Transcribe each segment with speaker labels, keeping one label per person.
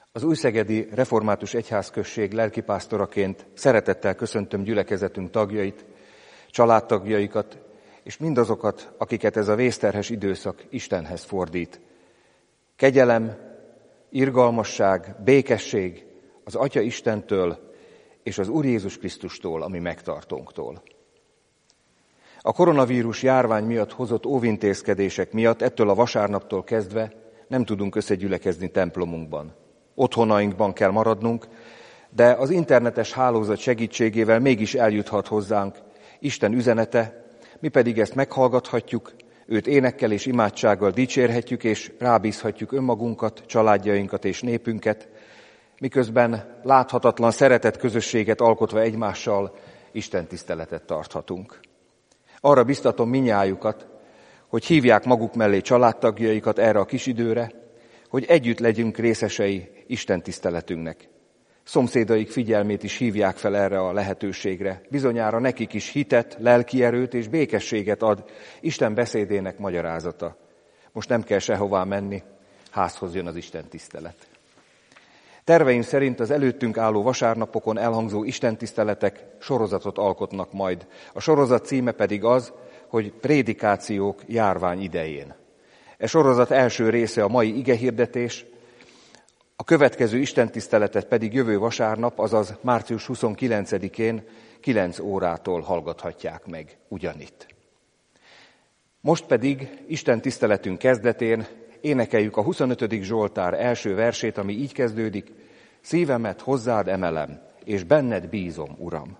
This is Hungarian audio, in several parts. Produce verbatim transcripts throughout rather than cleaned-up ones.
Speaker 1: Az Újszegedi Református Egyházközség lelkipásztoraként szeretettel köszöntöm gyülekezetünk tagjait, családtagjaikat, és mindazokat, akiket ez a vészterhes időszak Istenhez fordít. Kegyelem, irgalmasság, békesség az Atya Istentől és az Úr Jézus Krisztustól, ami megtartónktól. A koronavírus járvány miatt hozott óvintézkedések miatt ettől a vasárnaptól kezdve nem tudunk összegyülekezni templomunkban. Otthonainkban kell maradnunk, de az internetes hálózat segítségével mégis eljuthat hozzánk Isten üzenete, mi pedig ezt meghallgathatjuk, őt énekkel és imádsággal dicsérhetjük, és rábízhatjuk önmagunkat, családjainkat és népünket, miközben láthatatlan szeretet közösséget alkotva egymással Isten tiszteletet tarthatunk. Arra biztatom minnyájukat, hogy hívják maguk mellé családtagjaikat erre a kis időre, hogy együtt legyünk részesei Isten tiszteletünknek. Szomszédaik figyelmét is hívják fel erre a lehetőségre. Bizonyára nekik is hitet, lelki erőt és békességet ad Isten beszédének magyarázata. Most nem kell sehová menni, házhoz jön az Isten tisztelet. Terveim szerint az előttünk álló vasárnapokon elhangzó istentiszteletek sorozatot alkotnak majd. A sorozat címe pedig az, hogy prédikációk járvány idején. E sorozat első része a mai igehirdetés, a következő istentiszteletet pedig jövő vasárnap, azaz március huszonkilencedikén kilenc órától hallgathatják meg ugyanitt. Most pedig istentiszteletünk kezdetén énekeljük a huszonötödik Zsoltár első versét, ami így kezdődik: szívemet hozzád emelem, és benned bízom, Uram.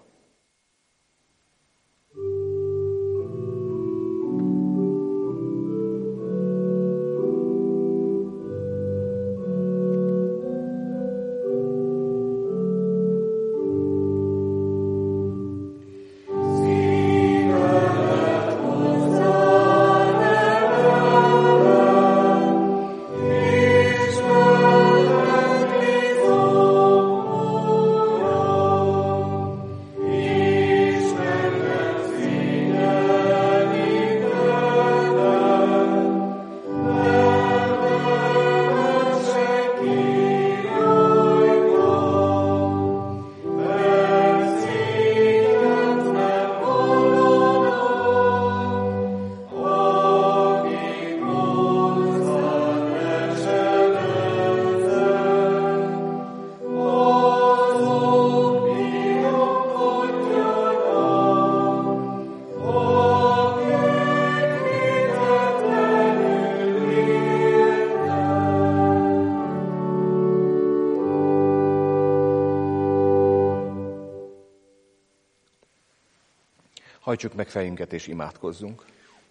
Speaker 1: Hajtsuk meg fejünket és imádkozzunk.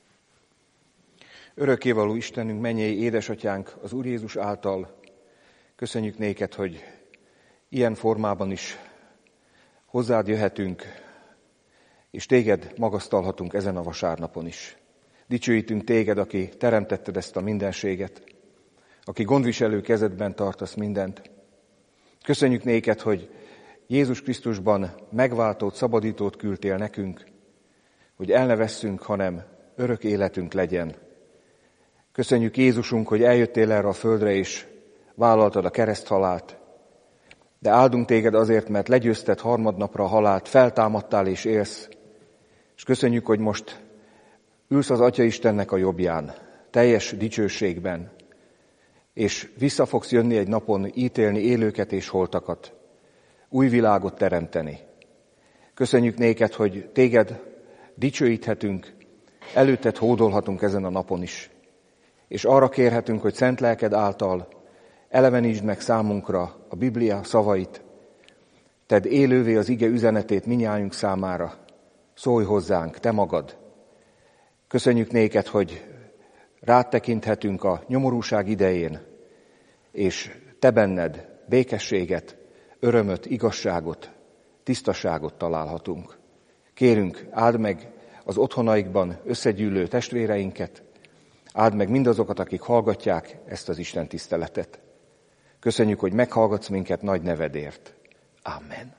Speaker 1: Örökkévaló Istenünk, mennyei édesatyánk, az Úr Jézus által köszönjük néked, hogy ilyen formában is hozzád jöhetünk, és téged magasztalhatunk ezen a vasárnapon is. Dicsőítünk téged, aki teremtetted ezt a mindenséget, aki gondviselő kezedben tartasz mindent. Köszönjük néked, hogy Jézus Krisztusban megváltót, szabadítót küldtél nekünk, hogy el ne vesszünk, hanem örök életünk legyen. Köszönjük Jézusunk, hogy eljöttél erre a földre, és vállaltad a kereszthalált, de áldunk téged azért, mert legyőzted harmadnapra a halált, feltámadtál és élsz, és köszönjük, hogy most ülsz az Atya Istennek a jobbján, teljes dicsőségben, és vissza fogsz jönni egy napon ítélni élőket és holtakat, új világot teremteni. Köszönjük néked, hogy téged dicsőíthetünk, előtted hódolhatunk ezen a napon is. És arra kérhetünk, hogy szent lelked által elevenítsd meg számunkra a Biblia szavait, tedd élővé az ige üzenetét minnyájunk számára, szólj hozzánk, te magad. Köszönjük néked, hogy rád tekinthetünk a nyomorúság idején, és te benned békességet, örömöt, igazságot, tisztaságot találhatunk. Kérünk, áld meg az otthonaikban összegyűlő testvéreinket, áld meg mindazokat, akik hallgatják ezt az Isten tiszteletet. Köszönjük, hogy meghallgatsz minket nagy nevedért. Amen.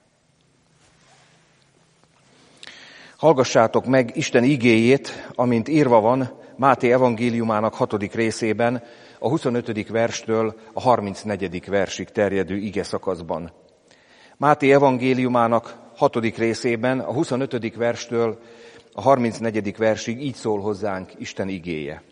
Speaker 1: Hallgassátok meg Isten igéjét, amint írva van Máté evangéliumának hatodik részében, a huszonötödik verstől a harmincnegyedik versig terjedő ige szakaszban. Máté evangéliumának hatodik részében a huszonötödik verstől a harmincnegyedik versig így szól hozzánk Isten igéje.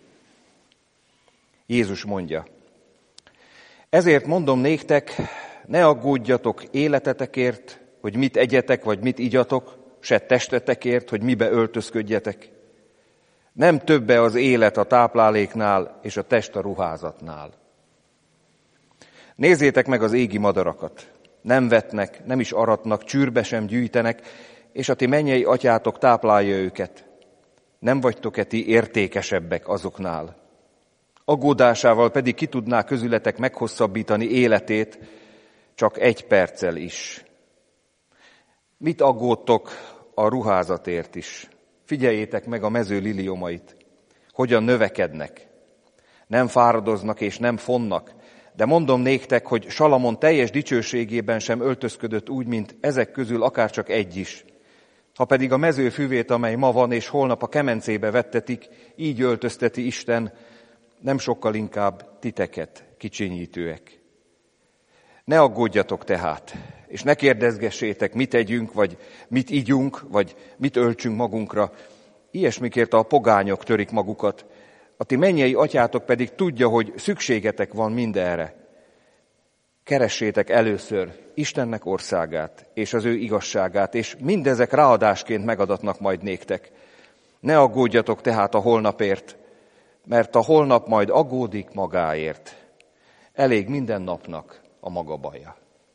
Speaker 1: Jézus mondja: ezért mondom néktek, ne aggódjatok életetekért, hogy mit egyetek, vagy mit igyatok, se testetekért, hogy mibe öltözködjetek. Nem többe az élet a tápláléknál, és a test a ruházatnál. Nézzétek meg az égi madarakat. Nem vetnek, nem is aratnak, csűrbe sem gyűjtenek, és a ti mennyei atyátok táplálja őket. Nem vagytok-e ti értékesebbek azoknál? Aggódásával pedig ki tudná közületek meghosszabbítani életét, csak egy perccel is. Mit aggódtok a ruházatért is? Figyeljétek meg a mező liliomait, hogyan növekednek. Nem fáradoznak és nem fonnak, de mondom néktek, hogy Salamon teljes dicsőségében sem öltözködött úgy, mint ezek közül akárcsak egy is. Ha pedig a mező füvét, amely ma van és holnap a kemencébe vettetik, így öltözteti Isten, nem sokkal inkább titeket, kicsinyítőek. Ne aggódjatok tehát, és ne kérdezgessétek, mit együnk, vagy mit igyunk, vagy mit öltsünk magunkra. Ilyesmikért a pogányok törik magukat. A ti mennyei atyátok pedig tudja, hogy szükségetek van mindenre. Keressétek először Istennek országát, és az ő igazságát, és mindezek ráadásként megadatnak majd néktek. Ne aggódjatok tehát a holnapért, mert a holnap majd aggódik magáért. Elég minden napnak a maga baja.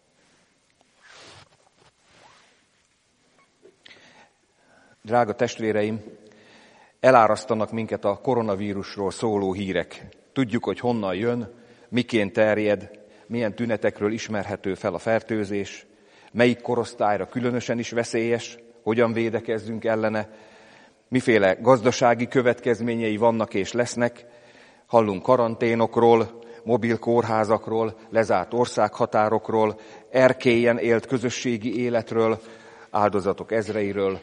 Speaker 1: Drága testvéreim, elárasztanak minket a koronavírusról szóló hírek. Tudjuk, hogy honnan jön, miként terjed, milyen tünetekről ismerhető fel a fertőzés, melyik korosztályra különösen is veszélyes, hogyan védekezzünk ellene, miféle gazdasági következményei vannak és lesznek. Hallunk karanténokról, mobil kórházakról, lezárt országhatárokról, erkélyen élt közösségi életről, áldozatok ezreiről.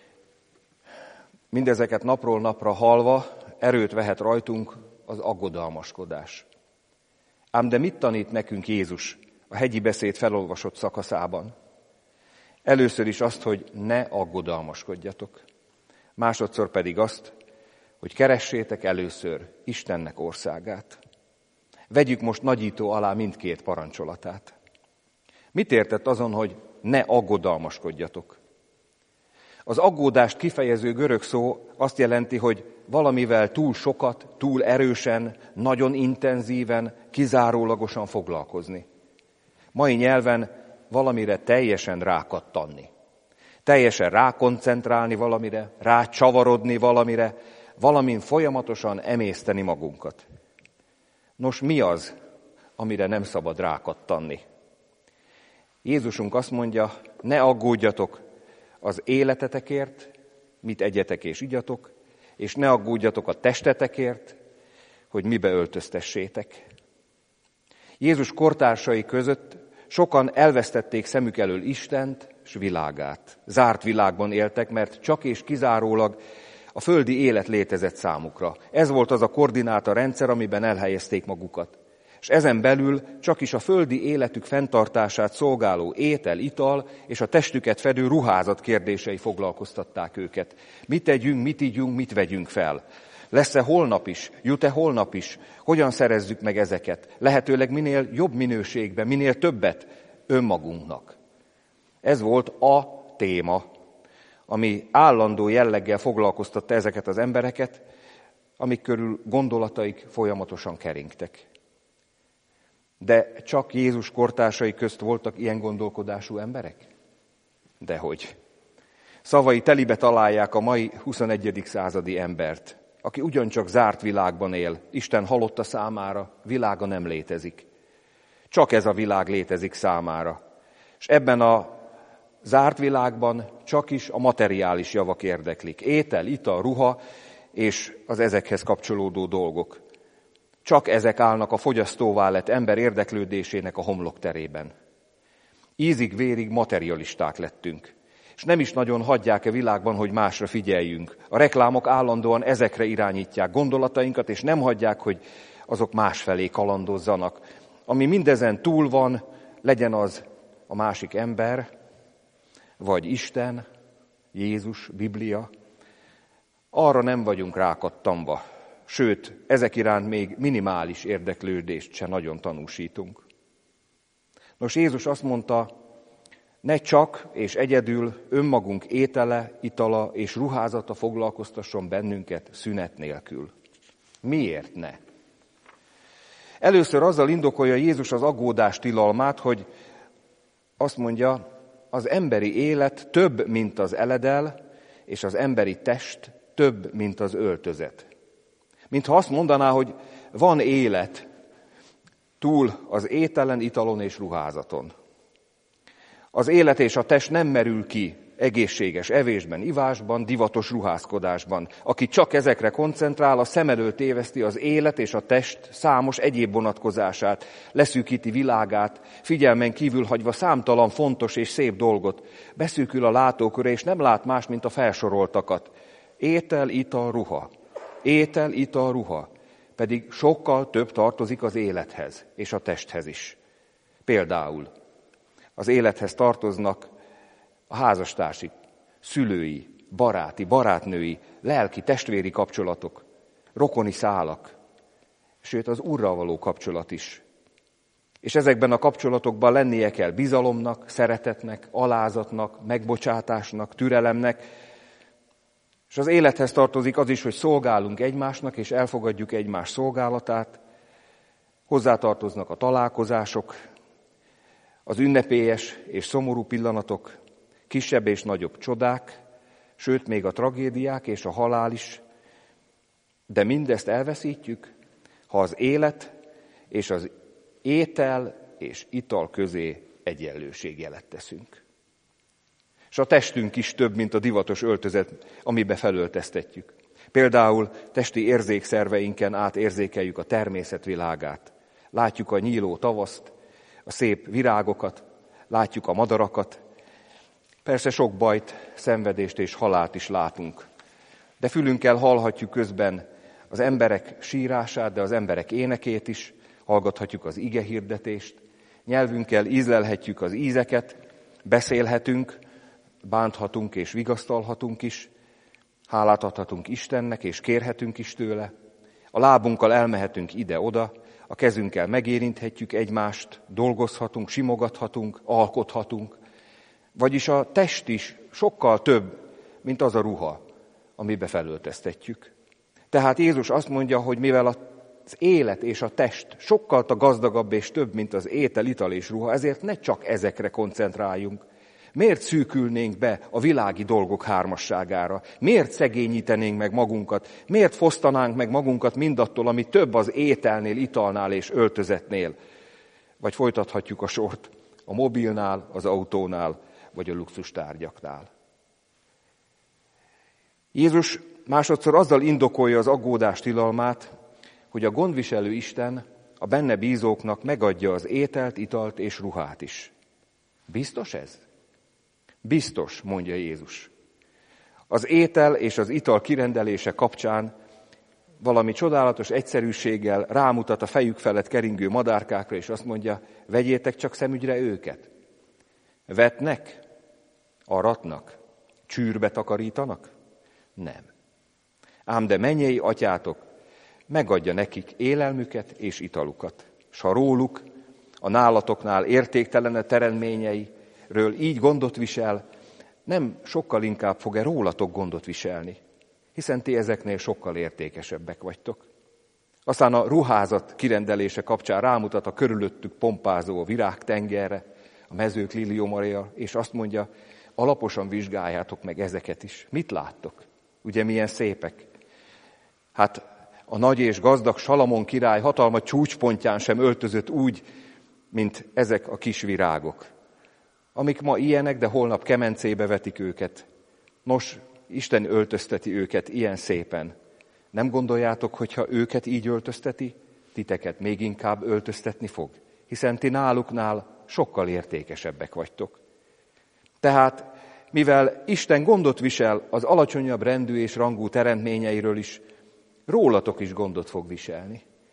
Speaker 1: Mindezeket napról napra hallva erőt vehet rajtunk az aggodalmaskodás. Ám de mit tanít nekünk Jézus a hegyi beszéd felolvasott szakaszában? Először is azt, hogy ne aggodalmaskodjatok. Másodszor pedig azt, hogy keressétek először Istennek országát. Vegyük most nagyító alá mindkét parancsolatát. Mit értett azon, hogy ne aggodalmaskodjatok? Az aggódást kifejező görög szó azt jelenti, hogy valamivel túl sokat, túl erősen, nagyon intenzíven, kizárólagosan foglalkozni. Mai nyelven valamire teljesen rákattanni. Teljesen rákoncentrálni valamire, rácsavarodni valamire, valamin folyamatosan emészteni magunkat. Nos, mi az, amire nem szabad rákattanni? Jézusunk azt mondja, ne aggódjatok az életetekért, mit egyetek és igyatok, és ne aggódjatok a testetekért, hogy mibe öltöztessétek. Jézus kortársai között sokan elvesztették szemük elől Istent és világát. Zárt világban éltek, mert csak és kizárólag a földi élet létezett számukra. Ez volt az a koordináta rendszer, amiben elhelyezték magukat. És ezen belül csak is a földi életük fenntartását szolgáló étel, ital és a testüket fedő ruházat kérdései foglalkoztatták őket. Mit tegyünk, mit ígyunk, mit vegyünk fel? Lesz-e holnap is? Jut-e holnap is? Hogyan szerezzük meg ezeket? Lehetőleg minél jobb minőségben, minél többet önmagunknak. Ez volt a téma, ami állandó jelleggel foglalkoztatta ezeket az embereket, amik körül gondolataik folyamatosan keringtek. De csak Jézus kortársai közt voltak ilyen gondolkodású emberek? Dehogy. Szavai telibe találják a mai huszonegyedik századi embert, aki ugyancsak zárt világban él, Isten halotta számára, világa nem létezik. Csak ez a világ létezik számára. És ebben a zárt világban csak is a materiális javak érdeklik. Étel, ital, ruha és az ezekhez kapcsolódó dolgok. Csak ezek állnak a fogyasztóvá lett ember érdeklődésének a homlokterében. Ízig-vérig materialisták lettünk. És nem is nagyon hagyják a világban, hogy másra figyeljünk. A reklámok állandóan ezekre irányítják gondolatainkat, és nem hagyják, hogy azok másfelé kalandozzanak. Ami mindezen túl van, legyen az a másik ember, vagy Isten, Jézus, Biblia, arra nem vagyunk rákattanva, sőt, ezek iránt még minimális érdeklődést se nagyon tanúsítunk. Nos, Jézus azt mondta, ne csak és egyedül önmagunk étele, itala és ruházata foglalkoztasson bennünket szünet nélkül. Miért ne? Először azzal indokolja Jézus az aggódás tilalmát, hogy azt mondja, az emberi élet több, mint az eledel, és az emberi test több, mint az öltözet. Mintha azt mondaná, hogy van élet túl az ételen, italon és ruházaton. Az élet és a test nem merül ki egészséges evésben, ivásban, divatos ruházkodásban. Aki csak ezekre koncentrál, a szem előtt téveszti az élet és a test számos egyéb vonatkozását, leszűkíti világát, figyelmen kívül hagyva számtalan fontos és szép dolgot. Beszűkül a látóköre, és nem lát más, mint a felsoroltakat. Étel, ital, ruha. Étel, ital, ruha. Pedig sokkal több tartozik az élethez és a testhez is. Például az élethez tartoznak a házastársi, szülői, baráti, barátnői, lelki, testvéri kapcsolatok, rokoni szálak, sőt az Úrral való kapcsolat is. És ezekben a kapcsolatokban lennie kell bizalomnak, szeretetnek, alázatnak, megbocsátásnak, türelemnek, és az élethez tartozik az is, hogy szolgálunk egymásnak, és elfogadjuk egymás szolgálatát. Hozzátartoznak a találkozások, az ünnepélyes és szomorú pillanatok, kisebb és nagyobb csodák, sőt még a tragédiák és a halál is, de mindezt elveszítjük, ha az élet és az étel és ital közé egyenlőségjelet teszünk. És a testünk is több, mint a divatos öltözet, amibe felöltöztetjük. Például testi érzékszerveinken át érzékeljük a természet világát. Látjuk a nyíló tavaszt, a szép virágokat, látjuk a madarakat. Persze sok bajt, szenvedést és halált is látunk. De fülünkkel hallhatjuk közben az emberek sírását, de az emberek énekét is, hallgathatjuk az ige hirdetést, nyelvünkkel ízlelhetjük az ízeket, beszélhetünk, bánthatunk és vigasztalhatunk is, hálát adhatunk Istennek és kérhetünk is tőle, a lábunkkal elmehetünk ide-oda, a kezünkkel megérinthetjük egymást, dolgozhatunk, simogathatunk, alkothatunk, vagyis a test is sokkal több, mint az a ruha, amibe felöltöztetjük. Tehát Jézus azt mondja, hogy mivel az élet és a test sokkal gazdagabb és több, mint az étel, ital és ruha, ezért ne csak ezekre koncentráljunk. Miért szűkülnénk be a világi dolgok hármasságára? Miért szegényítenénk meg magunkat? Miért fosztanánk meg magunkat mindattól, ami több az ételnél, italnál és öltözetnél? Vagy folytathatjuk a sort a mobilnál, az autónál, vagy a luxustárgyaknál. Jézus másodszor azzal indokolja az aggódás tilalmát, hogy a gondviselő Isten a benne bízóknak megadja az ételt, italt és ruhát is. Biztos ez? Biztos, mondja Jézus. Az étel és az ital kirendelése kapcsán valami csodálatos egyszerűséggel rámutat a fejük felett keringő madárkákra, és azt mondja, vegyétek csak szemügyre őket. Vetnek, aratnak, csűrbe takarítanak? Nem. Ám de mennyei atyátok megadja nekik élelmüket és italukat. S ha róluk, a nálatoknál értéktelene teremtményeiről így gondot visel, nem sokkal inkább fog-e rólatok gondot viselni, hiszen ti ezeknél sokkal értékesebbek vagytok. Aztán a ruházat kirendelése kapcsán rámutat a körülöttük pompázó virágtengerre, a mezők liliomaria, és azt mondja, alaposan vizsgáljátok meg ezeket is. Mit láttok? Ugye milyen szépek? Hát a nagy és gazdag Salamon király hatalma csúcspontján sem öltözött úgy, mint ezek a kis virágok, amik ma ilyenek, de holnap kemencébe vetik őket. Nos, Isten öltözteti őket ilyen szépen. Nem gondoljátok, hogyha őket így öltözteti, titeket még inkább öltöztetni fog? Hiszen ti náluknál sokkal értékesebbek vagytok. Tehát, mivel Isten gondot visel az alacsonyabb rendű és rangú teremtményeiről is, rólatok is gondot fog viselni.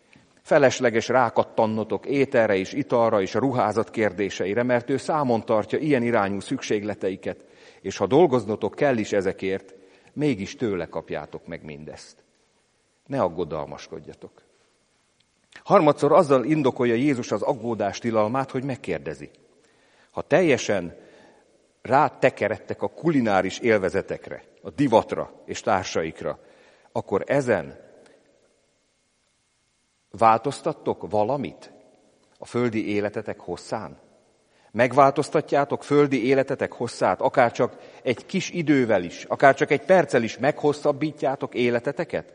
Speaker 1: Felesleges rákattannotok ételre és italra és a ruházat kérdéseire, mert ő számon tartja ilyen irányú szükségleteiket, és ha dolgoznotok kell is ezekért, mégis tőle kapjátok meg mindezt. Ne aggodalmaskodjatok. Harmadszor azzal indokolja Jézus az aggódás tilalmát, hogy megkérdezi. Ha teljesen rátekeredtek a kulináris élvezetekre, a divatra és társaikra, akkor ezen változtattok valamit a földi életetek hosszán? Megváltoztatjátok földi életetek hosszát, akár csak egy kis idővel is, akár csak egy perccel is meghosszabbítjátok életeteket?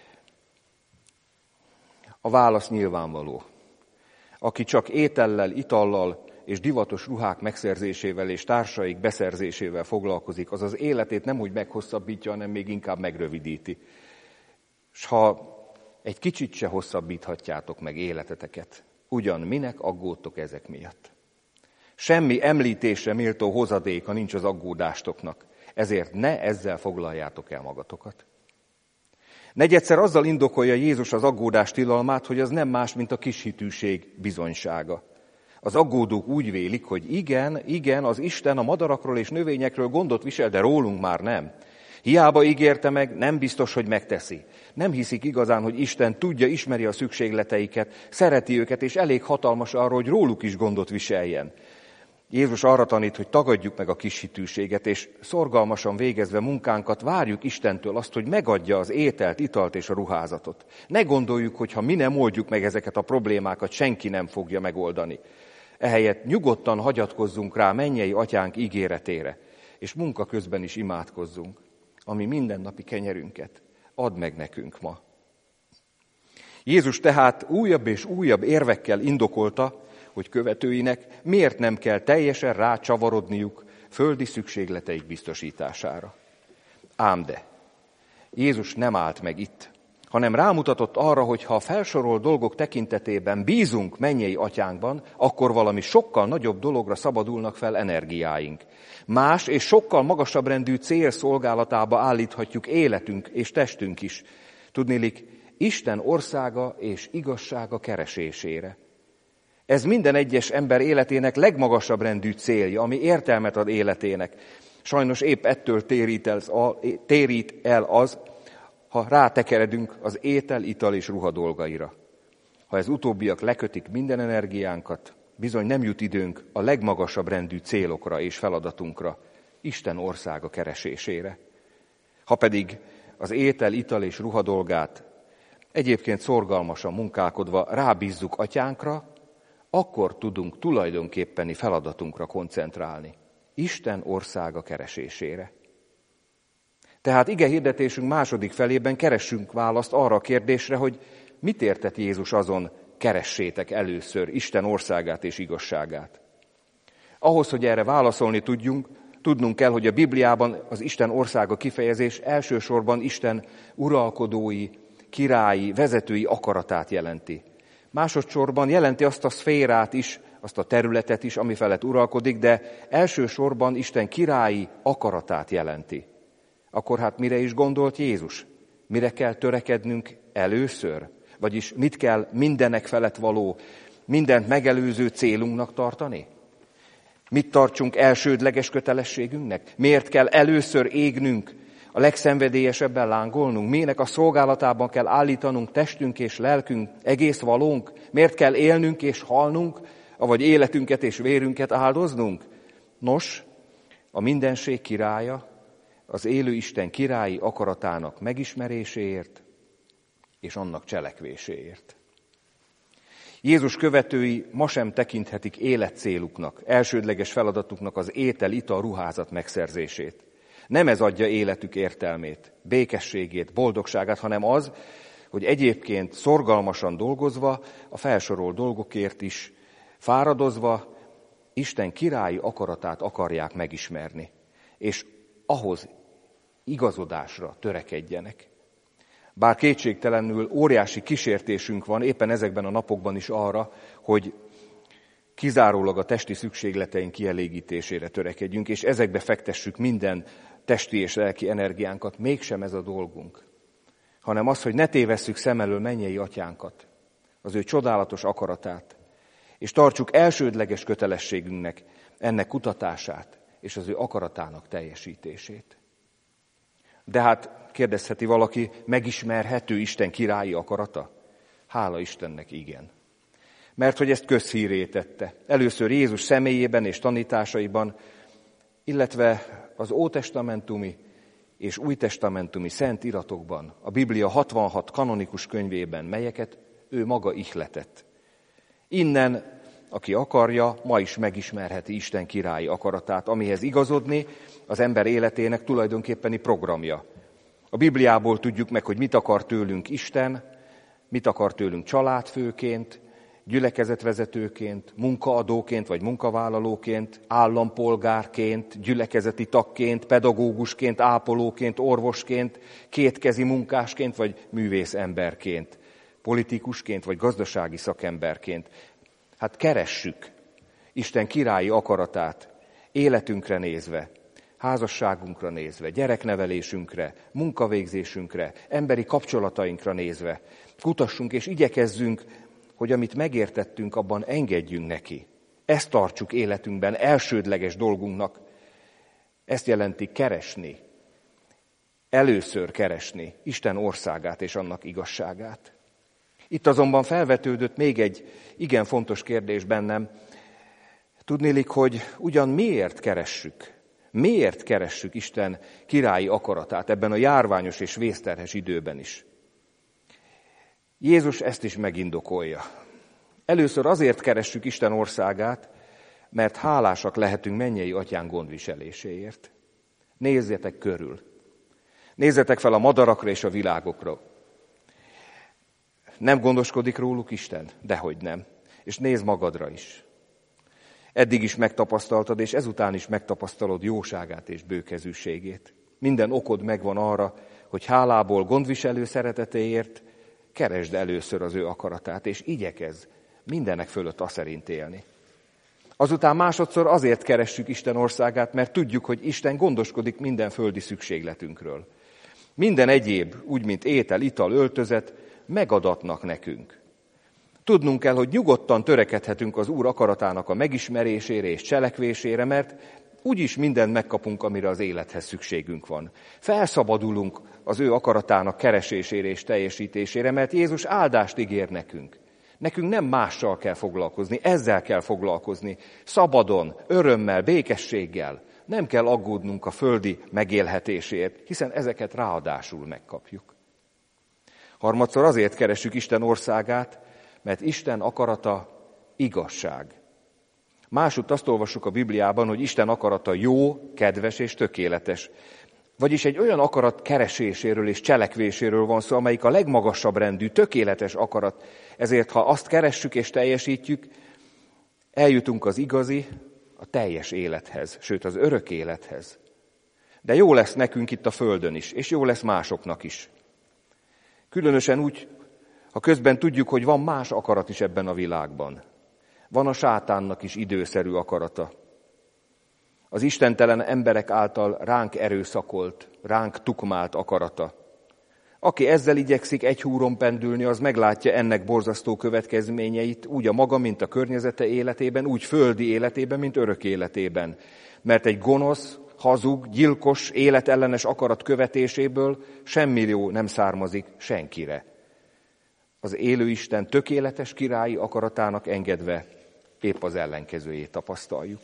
Speaker 1: A válasz nyilvánvaló. Aki csak étellel, itallal és divatos ruhák megszerzésével és társaik beszerzésével foglalkozik, az az életét nem úgy meghosszabbítja, hanem még inkább megrövidíti. S ha egy kicsit se hosszabbíthatjátok meg életeteket, ugyan minek aggódtok ezek miatt? Semmi említésre méltó hozadéka nincs az aggódástoknak, ezért ne ezzel foglaljátok el magatokat. Negyedszer azzal indokolja Jézus az aggódás tilalmát, hogy az nem más, mint a kishitűség bizonysága. Az aggódók úgy vélik, hogy igen, igen, az Isten a madarakról és növényekről gondot visel, de rólunk már nem. Hiába ígérte meg, nem biztos, hogy megteszi. Nem hiszik igazán, hogy Isten tudja, ismeri a szükségleteiket, szereti őket, és elég hatalmas arra, hogy róluk is gondot viseljen. Jézus arra tanít, hogy tagadjuk meg a kishitűséget, és szorgalmasan végezve munkánkat várjuk Istentől azt, hogy megadja az ételt, italt és a ruházatot. Ne gondoljuk, hogy ha mi nem oldjuk meg ezeket a problémákat, senki nem fogja megoldani. Ehelyett nyugodtan hagyatkozzunk rá mennyei atyánk ígéretére, és munka közben is imádkozzunk, ami mindennapi kenyerünket add meg nekünk ma. Jézus tehát újabb és újabb érvekkel indokolta, hogy követőinek miért nem kell teljesen rácsavarodniuk földi szükségleteik biztosítására. Ám de Jézus nem állt meg itt, hanem rámutatott arra, hogy ha a felsorolt dolgok tekintetében bízunk mennyei atyánkban, akkor valami sokkal nagyobb dologra szabadulnak fel energiáink. Más és sokkal magasabb rendű cél szolgálatába állíthatjuk életünk és testünk is. Tudniillik, Isten országa és igazsága keresésére. Ez minden egyes ember életének legmagasabb rendű célja, ami értelmet ad életének. Sajnos épp ettől térít el, térít el az, ha rátekeredünk az étel, ital és ruha dolgaira. Ha ez utóbbiak lekötik minden energiánkat, bizony nem jut időnk a legmagasabb rendű célokra és feladatunkra, Isten országa keresésére. Ha pedig az étel, ital és ruha dolgát egyébként szorgalmasan munkálkodva rábízzuk atyánkra, akkor tudunk tulajdonképpeni feladatunkra koncentrálni, Isten országa keresésére. Tehát ige hirdetésünk második felében keressünk választ arra a kérdésre, hogy mit értett Jézus azon, keressétek először Isten országát és igazságát. Ahhoz, hogy erre válaszolni tudjunk, tudnunk kell, hogy a Bibliában az Isten országa kifejezés elsősorban Isten uralkodói, királyi, vezetői akaratát jelenti. Másodszorban jelenti azt a szférát is, azt a területet is, ami felett uralkodik, de elsősorban Isten királyi akaratát jelenti. Akkor hát mire is gondolt Jézus? Mire kell törekednünk először? Vagyis mit kell mindenek felett való, mindent megelőző célunknak tartani? Mit tartsunk elsődleges kötelességünknek? Miért kell először égnünk, a legszenvedélyesebben lángolnunk? Minek a szolgálatában kell állítanunk testünk és lelkünk, egész valónk? Miért kell élnünk és halnunk, avagy életünket és vérünket áldoznunk? Nos, a mindenség királya, az élő Isten királyi akaratának megismeréséért és annak cselekvéséért. Jézus követői ma sem tekinthetik életcéluknak, elsődleges feladatuknak az étel, ital, ruházat megszerzését. Nem ez adja életük értelmét, békességét, boldogságát, hanem az, hogy egyébként szorgalmasan dolgozva, a felsorolt dolgokért is fáradozva, Isten királyi akaratát akarják megismerni, és ahhoz igazodásra törekedjenek. Bár kétségtelenül óriási kísértésünk van éppen ezekben a napokban is arra, hogy kizárólag a testi szükségleteink kielégítésére törekedjünk, és ezekbe fektessük minden testi és lelki energiánkat, mégsem ez a dolgunk, hanem az, hogy ne tévesszük szem elől mennyei atyánkat, az ő csodálatos akaratát, és tartsuk elsődleges kötelességünknek ennek kutatását és az ő akaratának teljesítését. De hát kérdezheti valaki, megismerhető Isten királyi akarata? Hála Istennek, igen. Mert hogy ezt közhírré tette. Először Jézus személyében és tanításaiban, illetve az ótestamentumi és újtestamentumi szent iratokban, a Biblia hatvanhat kanonikus könyvében, melyeket ő maga ihletett. Innen, aki akarja, ma is megismerheti Isten királyi akaratát, amihez igazodni az ember életének tulajdonképpeni programja. A Bibliából tudjuk meg, hogy mit akar tőlünk Isten, mit akar tőlünk családfőként, gyülekezetvezetőként, munkaadóként vagy munkavállalóként, állampolgárként, gyülekezeti tagként, pedagógusként, ápolóként, orvosként, kétkezi munkásként vagy művészemberként, politikusként vagy gazdasági szakemberként. Hát keressük Isten királyi akaratát életünkre nézve, házasságunkra nézve, gyereknevelésünkre, munkavégzésünkre, emberi kapcsolatainkra nézve. Kutassunk és igyekezzünk, hogy amit megértettünk, abban engedjünk neki. Ezt tartsuk életünkben elsődleges dolgunknak. Ezt jelenti keresni, először keresni Isten országát és annak igazságát. Itt azonban felvetődött még egy igen fontos kérdés bennem. Tudnélik, hogy ugyan miért keressük, miért keressük Isten királyi akaratát ebben a járványos és vészterhes időben is? Jézus ezt is megindokolja. Először azért keressük Isten országát, mert hálásak lehetünk mennyei atyánk gondviseléséért. Nézzetek körül. Nézzetek fel a madarakra és a világokra. Nem gondoskodik róluk Isten? Dehogy nem. És nézd magadra is. Eddig is megtapasztaltad, és ezután is megtapasztalod jóságát és bőkezűségét. Minden okod megvan arra, hogy hálából gondviselő szeretetéért keresd először az ő akaratát, és igyekezz mindenek fölött azt szerint élni. Azután másodszor azért keressük Isten országát, mert tudjuk, hogy Isten gondoskodik minden földi szükségletünkről. Minden egyéb, úgy mint étel, ital, öltözet, megadatnak nekünk. Tudnunk kell, hogy nyugodtan törekedhetünk az Úr akaratának a megismerésére és cselekvésére, mert úgyis mindent megkapunk, amire az élethez szükségünk van. Felszabadulunk az ő akaratának keresésére és teljesítésére, mert Jézus áldást ígér nekünk. Nekünk nem mással kell foglalkozni, ezzel kell foglalkozni. Szabadon, örömmel, békességgel. Nem kell aggódnunk a földi megélhetésért, hiszen ezeket ráadásul megkapjuk. Harmadszor azért keressük Isten országát, mert Isten akarata igazság. Másutt azt olvassuk a Bibliában, hogy Isten akarata jó, kedves és tökéletes. Vagyis egy olyan akarat kereséséről és cselekvéséről van szó, amelyik a legmagasabb rendű, tökéletes akarat. Ezért, ha azt keressük és teljesítjük, eljutunk az igazi, a teljes élethez, sőt az örök élethez. De jó lesz nekünk itt a földön is, és jó lesz másoknak is. Különösen úgy, ha közben tudjuk, hogy van más akarat is ebben a világban. Van a sátánnak is időszerű akarata. Az istentelen emberek által ránk erőszakolt, ránk tukmált akarata. Aki ezzel igyekszik egy húron pendülni, az meglátja ennek borzasztó következményeit, úgy a maga, mint a környezete életében, úgy földi életében, mint örök életében. Mert egy gonosz, hazug, gyilkos, életellenes akarat követéséből semmi jó nem származik senkire. Az élő Isten tökéletes királyi akaratának engedve épp az ellenkezőjét tapasztaljuk.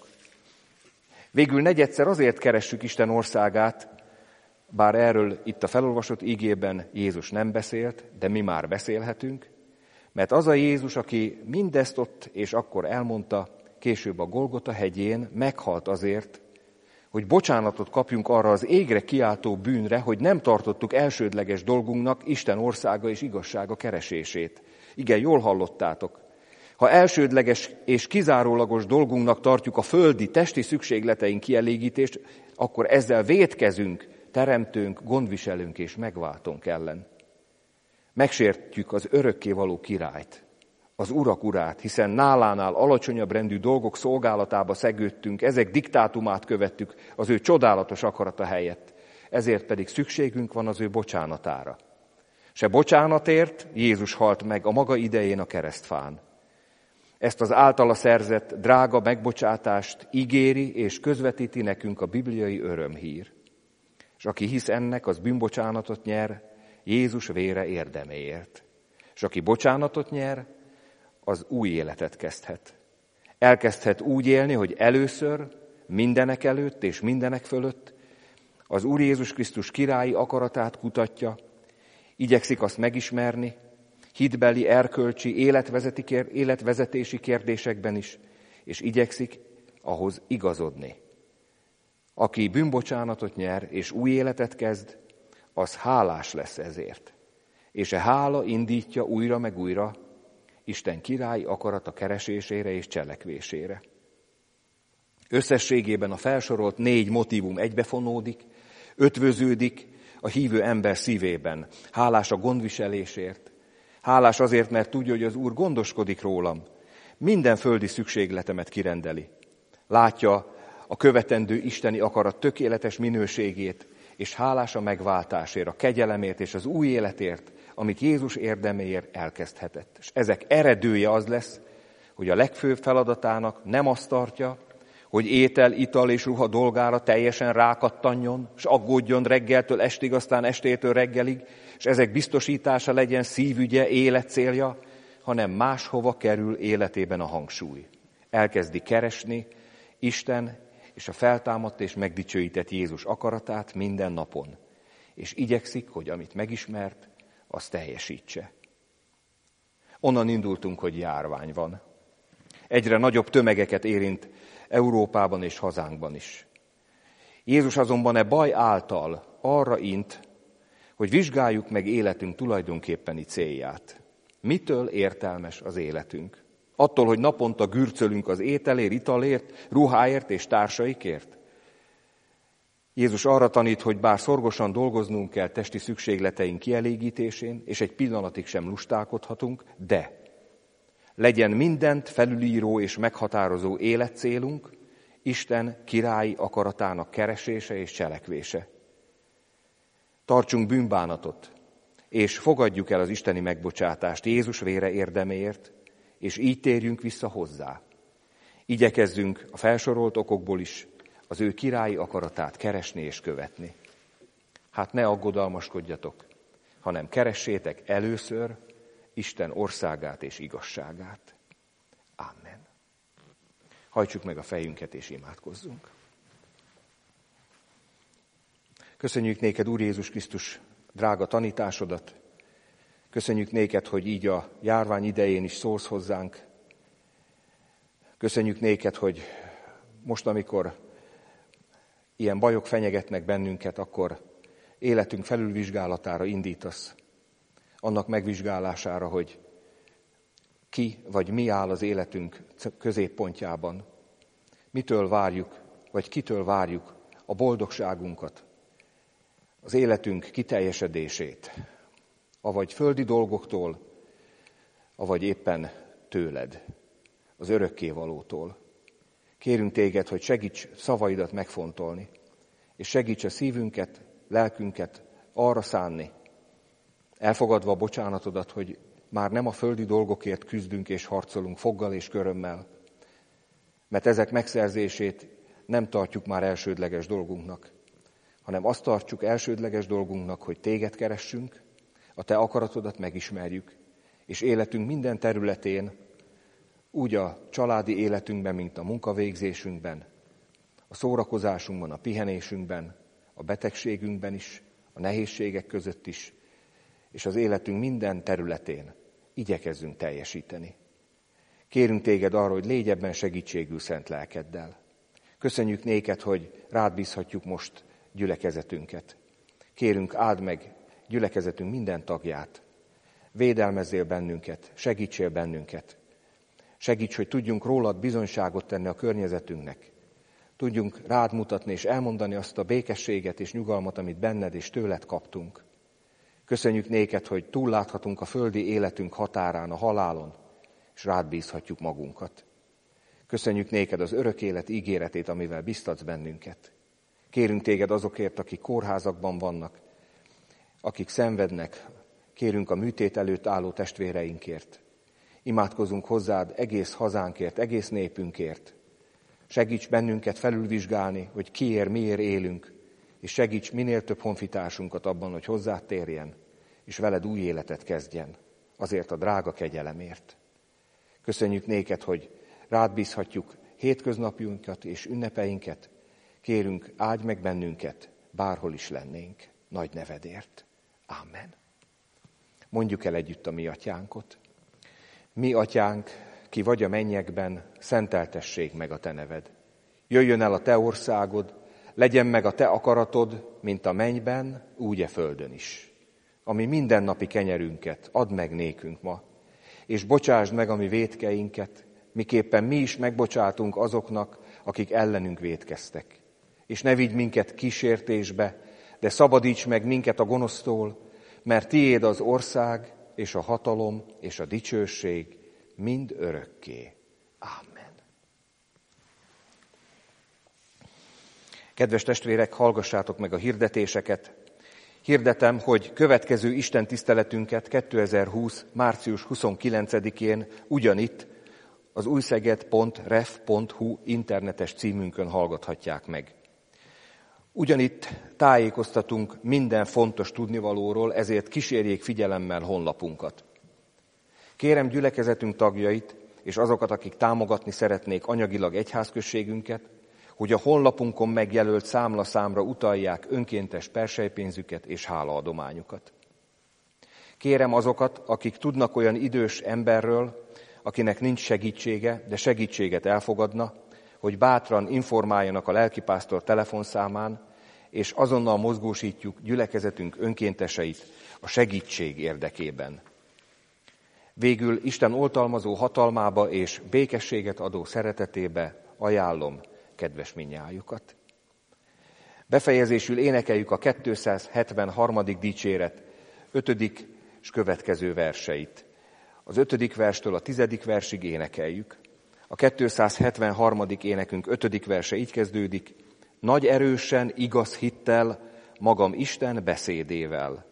Speaker 1: Végül negyedszer azért keressük Isten országát, bár erről itt a felolvasott ígében Jézus nem beszélt, de mi már beszélhetünk, mert az a Jézus, aki mindezt ott és akkor elmondta, később a Golgota hegyén meghalt azért, hogy bocsánatot kapjunk arra az égre kiáltó bűnre, hogy nem tartottuk elsődleges dolgunknak Isten országa és igazsága keresését. Igen, jól hallottátok. Ha elsődleges és kizárólagos dolgunknak tartjuk a földi, testi szükségleteink kielégítést, akkor ezzel vétkezünk teremtőnk, gondviselőnk és megváltónk ellen. Megsértjük az örökkévaló királyt, az urak urát, hiszen nálánál alacsonyabb rendű dolgok szolgálatába szegődtünk, ezek diktátumát követtük az ő csodálatos akarata helyett, ezért pedig szükségünk van az ő bocsánatára. Se bocsánatért Jézus halt meg a maga idején a keresztfán. Ezt az általa szerzett drága megbocsátást ígéri és közvetíti nekünk a bibliai örömhír. És aki hisz ennek, az bűnbocsánatot nyer Jézus vére érdeméért. És aki bocsánatot nyer, az új életet kezdhet. Elkezdhet úgy élni, hogy először, mindenek előtt és mindenek fölött az Úr Jézus Krisztus királyi akaratát kutatja, igyekszik azt megismerni, hitbeli, erkölcsi, életvezetési kérdésekben is, és igyekszik ahhoz igazodni. Aki bűnbocsánatot nyer és új életet kezd, az hálás lesz ezért. És a hála indítja újra meg újra Isten királyi akarata keresésére és cselekvésére. Összességében a felsorolt négy motívum egybefonódik, ötvöződik a hívő ember szívében. Hálás a gondviselésért, hálás azért, mert tudja, hogy az Úr gondoskodik rólam, minden földi szükségletemet kirendeli. Látja a követendő isteni akarat tökéletes minőségét, és hálás a megváltásért, a kegyelemért és az új életért, amit Jézus érdeméért elkezdhetett. És ezek eredője az lesz, hogy a legfőbb feladatának nem azt tartja, hogy étel, ital és ruha dolgára teljesen rákattanjon, és aggódjon reggeltől estig, aztán estétől reggelig, és ezek biztosítása legyen szívügye, életcélja, hanem máshova kerül életében a hangsúly. Elkezdi keresni Isten és a feltámadt és megdicsőített Jézus akaratát minden napon, és igyekszik, hogy amit megismert, azt teljesítse. Onnan indultunk, hogy járvány van. Egyre nagyobb tömegeket érint Európában és hazánkban is. Jézus azonban e baj által arra int, hogy vizsgáljuk meg életünk tulajdonképpeni célját. Mitől értelmes az életünk? Attól, hogy naponta gürcölünk az ételért, italért, ruháért és társaikért? Jézus arra tanít, hogy bár szorgosan dolgoznunk kell testi szükségleteink kielégítésén, és egy pillanatig sem lustálkodhatunk, de legyen mindent felülíró és meghatározó életcélunk, Isten királyi akaratának keresése és cselekvése. Tartsunk bűnbánatot, és fogadjuk el az isteni megbocsátást Jézus vére érdeméért, és így térjünk vissza hozzá. Igyekezzünk a felsorolt okokból is az ő királyi akaratát keresni és követni. Hát ne aggodalmaskodjatok, hanem keressétek először Isten országát és igazságát. Amen. Hajtsuk meg a fejünket és imádkozzunk. Köszönjük néked, Úr Jézus Krisztus, drága tanításodat. Köszönjük néked, hogy így a járvány idején is szólsz hozzánk. Köszönjük néked, hogy most, amikor ilyen bajok fenyegetnek bennünket, akkor életünk felülvizsgálatára indítasz. Annak megvizsgálására, hogy ki vagy mi áll az életünk középpontjában. Mitől várjuk, vagy kitől várjuk a boldogságunkat, az életünk kiteljesedését, avagy földi dolgoktól, avagy éppen tőled, az örökkévalótól. Kérünk téged, hogy segíts szavaidat megfontolni, és segíts a szívünket, lelkünket arra szánni, elfogadva a bocsánatodat, hogy már nem a földi dolgokért küzdünk és harcolunk foggal és körömmel, mert ezek megszerzését nem tartjuk már elsődleges dolgunknak, hanem azt tartjuk elsődleges dolgunknak, hogy téged keressünk, a te akaratodat megismerjük, és életünk minden területén, úgy a családi életünkben, mint a munkavégzésünkben, a szórakozásunkban, a pihenésünkben, a betegségünkben is, a nehézségek között is, és az életünk minden területén igyekezzünk teljesíteni. Kérünk téged arra, hogy légy ebben segítségül szent lelkeddel. Köszönjük néked, hogy rád bízhatjuk most gyülekezetünket. Kérünk, áld meg gyülekezetünk minden tagját. Védelmezzél bennünket, segítsél bennünket. Segíts, hogy tudjunk rólad bizonyságot tenni a környezetünknek. Tudjunk rád mutatni és elmondani azt a békességet és nyugalmat, amit benned és tőled kaptunk. Köszönjük néked, hogy túlláthatunk a földi életünk határán, a halálon, és rád bízhatjuk magunkat. Köszönjük néked az örök élet ígéretét, amivel biztatsz bennünket. Kérünk téged azokért, akik kórházakban vannak, akik szenvednek, Kérünk a műtét előtt álló testvéreinkért. Imádkozunk hozzád egész hazánkért, egész népünkért. Segíts bennünket felülvizsgálni, hogy kiért, miért élünk, és segíts minél több honfitársunkat abban, hogy hozzád térjen, és veled új életet kezdjen, azért a drága kegyelemért. Köszönjük néked, hogy rád bízhatjuk hétköznapjunkat és ünnepeinket. Kérünk, áldj meg bennünket, bárhol is lennénk, nagy nevedért. Amen. Mondjuk el együtt a mi atyánkot. Mi atyánk, ki vagy a mennyekben, szenteltessék meg a te neved. Jöjjön el a te országod, legyen meg a te akaratod, mint a mennyben, úgy e földön is. Ami mindennapi kenyerünket add meg nékünk ma, és bocsásd meg a mi vétkeinket, miképpen mi is megbocsátunk azoknak, akik ellenünk vétkeztek. És ne vigy minket kísértésbe, de szabadíts meg minket a gonosztól, mert tiéd az ország, és a hatalom, és a dicsőség mind örökké. Amen. Kedves testvérek, hallgassátok meg a hirdetéseket. Hirdetem, hogy következő Isten tiszteletünket kétezer-húsz. március huszonkilencedikén ugyanitt az újszeged pont ref pont hu internetes címünkön hallgathatják meg. Ugyanitt tájékoztatunk minden fontos tudnivalóról, ezért kísérjék figyelemmel honlapunkat. Kérem gyülekezetünk tagjait és azokat, akik támogatni szeretnék anyagilag egyházközségünket, hogy a honlapunkon megjelölt számlaszámra utalják önkéntes perselypénzüket és hálaadományukat. Kérem azokat, akik tudnak olyan idős emberről, akinek nincs segítsége, de segítséget elfogadna, hogy bátran informáljanak a lelkipásztor telefonszámán, és azonnal mozgósítjuk gyülekezetünk önkénteseit a segítség érdekében. Végül Isten oltalmazó hatalmába és békességet adó szeretetébe ajánlom kedves minnyájukat. Befejezésül énekeljük a kétszázhetvenharmadik dicséret ötödik és következő verseit. Az ötödik verstől a tizedik versig énekeljük. A kétszázhetvenharmadik énekünk ötödik verse így kezdődik: nagy erősen, igaz hittel, magam Isten beszédével.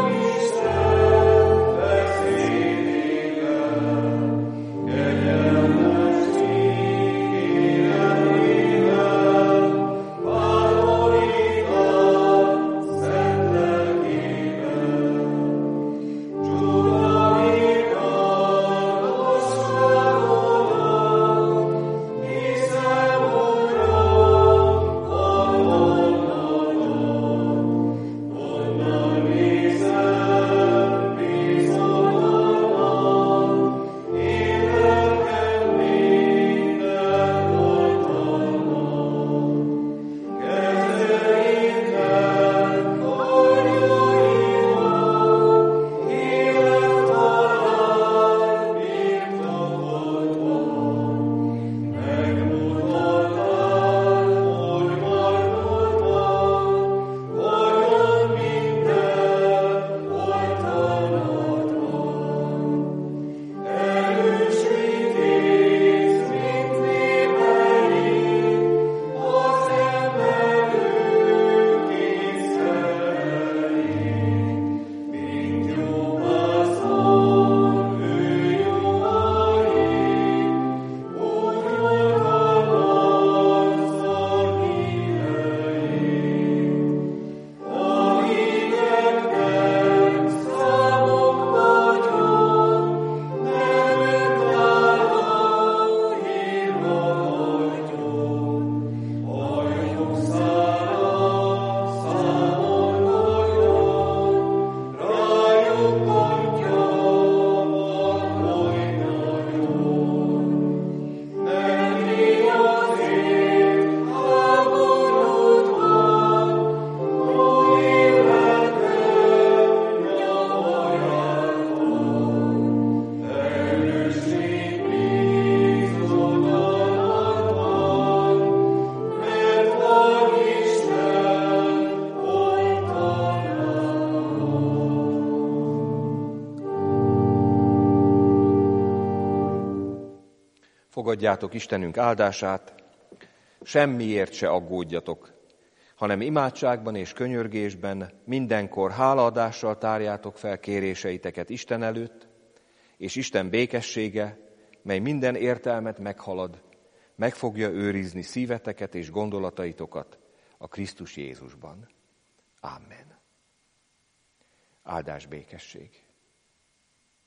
Speaker 2: Yeah.
Speaker 1: Fogadjátok Istenünk áldását, semmiért se aggódjatok, hanem imádságban és könyörgésben mindenkor hálaadással tárjátok fel kéréseiteket Isten előtt, és Isten békessége, mely minden értelmet meghalad, meg fogja őrizni szíveteket és gondolataitokat a Krisztus Jézusban. Amen. Áldás békesség.